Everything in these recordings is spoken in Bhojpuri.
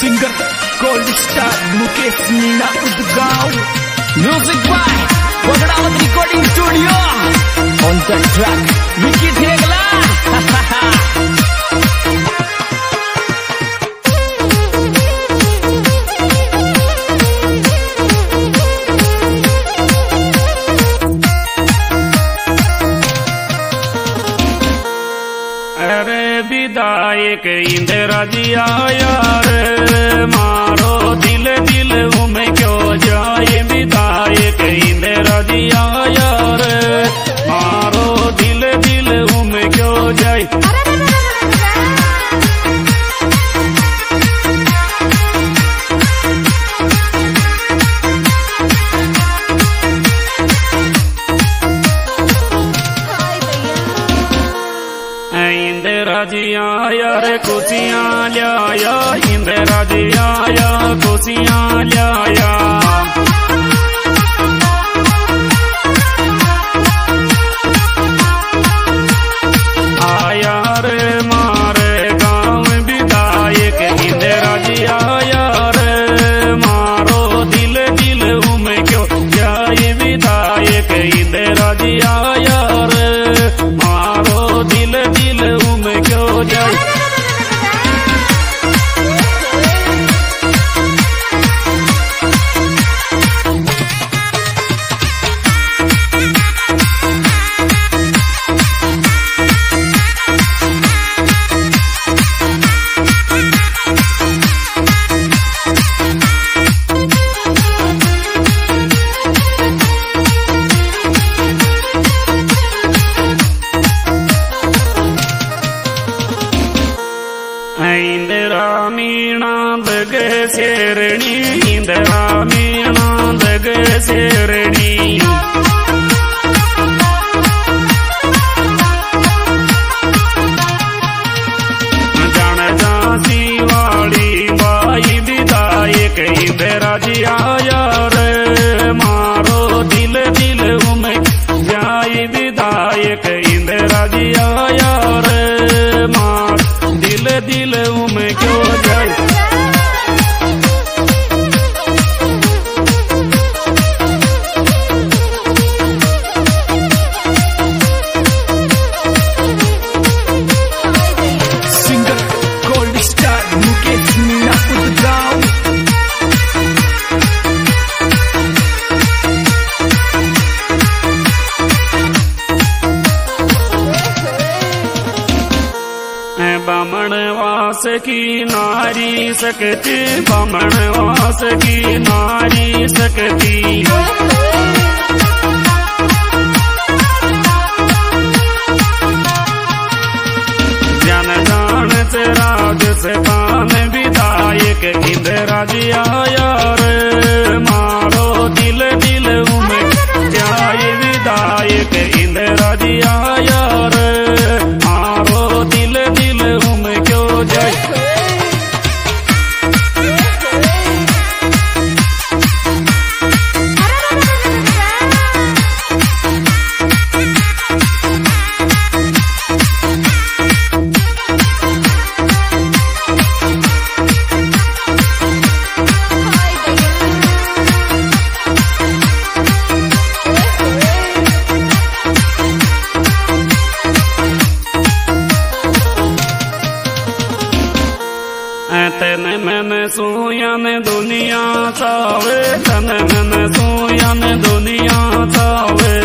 Singer gold star Mukesh Meena Udgaon, music by Bagdawat recording studio, on the track Vicky Thegla. अरे विदायक इंदिरा जी आया रे, मारो दिल दिल में क्यों जाए। विदायक इंदिरा जी आया रे, मारो दिल दिल में क्यों जाए। इंदिरा जी आया रे खुशियाँ लाया, इंदिरा जी आया खुशियाँ लाया। आया रे मारे गाँव विदायक इंदिरा जी आया रे, मारो दिल दिल में क्यों जाए। विदायक इंदिरा जी आया रे, मारो दिल दिल में क्यों जाए। इंदिरा मीणा दग शेरणी, इंदिरा मीणा दग शेरणी। जान झांसी वाली बाई विदायक इंदिरा जी आया रे, मारो दिल दिल में जाए। विदायक इंदिरा जी आया रे, मारो दिल दिल में क्यों जाए। Singer gold star Mukesh Meena Udgaon. Bamanwas की नारी सकती, बामण वास की नारी सकती। जन जान से राज से कान विदायक इंदिरा जी आया रे, मारो दिल दिल में जाए। विदायक इंदिरा जी आया रे, मारो दिल दिल में क्यों जाए। तन मन सोयन दुनिया चावे, तन मन सोयन दुनिया चावे।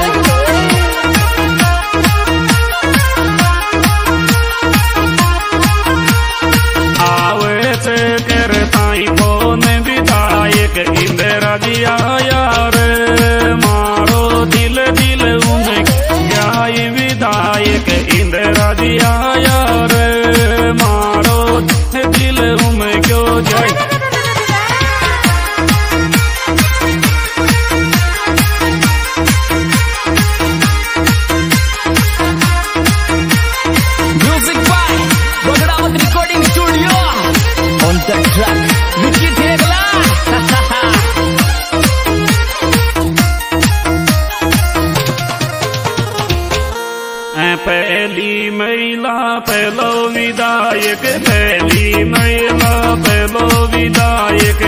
आवे से करताई फोन विदायक इंदिरा जी आया रे, मारो दिल दिल में जाए। विदायक इंदिरा जी आया रे, मारो दिल में क्यों जाए। Music by Bagdawat recording studio, on the track Vicky Thegla. विधायक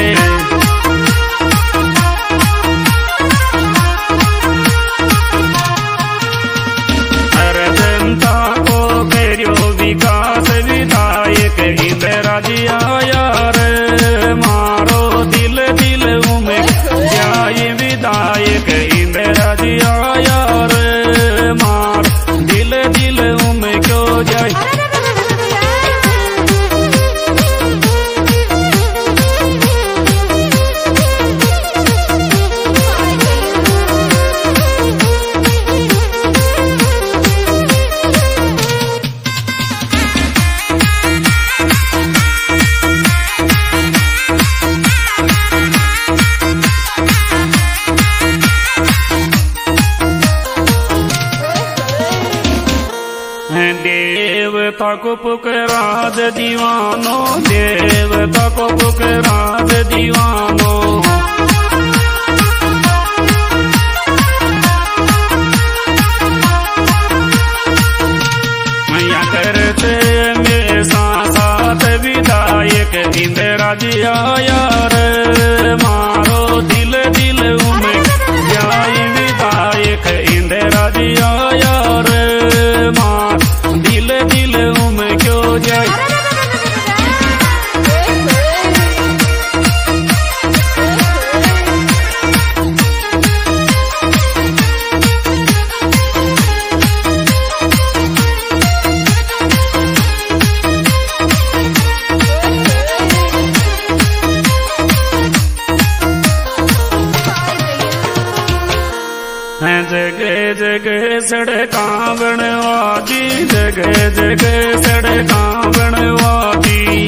अरे जनता को करियो विकास विधायक इंदिरा जी आया रे मारो दिल दिल में जाए विधायक इंदिरा जी आया रे मार दिल दिल में क्यों जाए देवता को पुकाराद दीवानो देवता को पुकाराद दीवानो मैया करते मेरे साथ विधायक इंदिरा जी आया रे मारो दिल दिल में जाए विधायक इंदिरा जी आया रे मार दिल दिल में क्यों जाए जगह जगह सड़कां बनवादी जगह जगह सड़कां बनवादी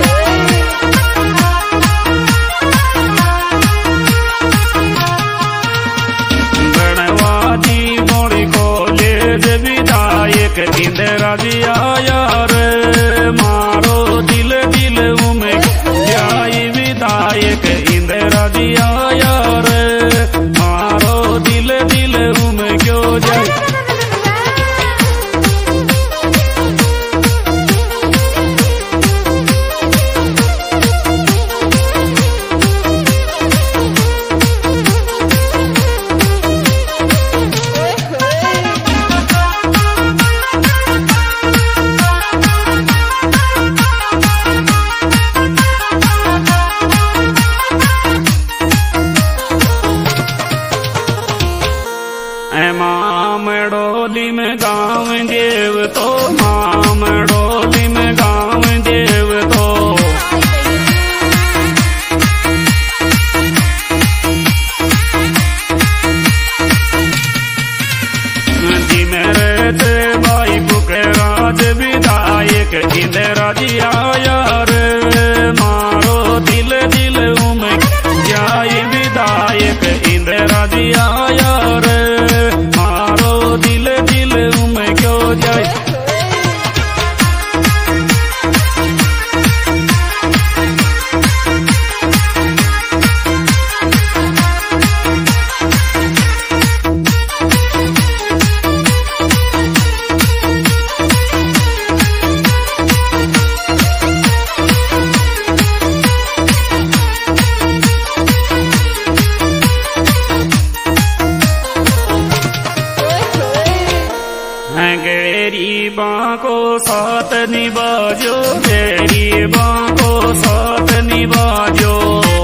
बनवादी मोड़ी कॉलेज विधायक इंदिरा जी आया रे मारो दिल दिल में जाए विधायक इंदिरा जी आया रे मारो दिल दिल में क्यों जाए माम डोली में गाँव देव तो माम डोली में गाँव देव तो जी मेरे ते भाई पुकाराद विधायक इंदिरा जी आया रे मारो दिल दिल में जाए विधायक इंदिरा जी आया रे दिल दिल में क्यों जाए गरीबां को साथ निभाजो गरीबां को साथ निभाजो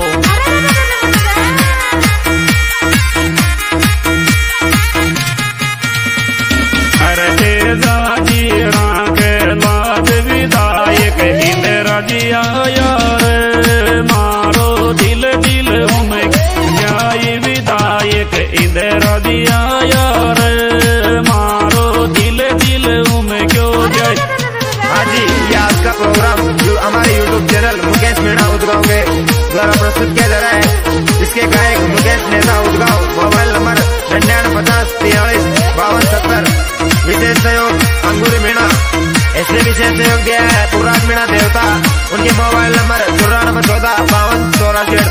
अरे तेजा जी राग लाद विधायक इंदिरा जी आया रे मारो दिल दिल में जाए विधायक इंदिरा जी आया रे मारो दिल दिल में क्यों जाए हाँ जी, ये आज का प्रोग्राम जो हमारे YouTube चैनल मुकेश मीणा उदगांव के द्वारा प्रस्तुत किया जा रहा है। इसके गायक मुकेश नेता उदगांव, मोबाइल नंबर 9950435270। विशेष सहयोग अंगूरी मीणा। इसमें विशेष सहयोग दिया है पुराण मीणा देवता। उनके मोबाइल नंबर 94145284।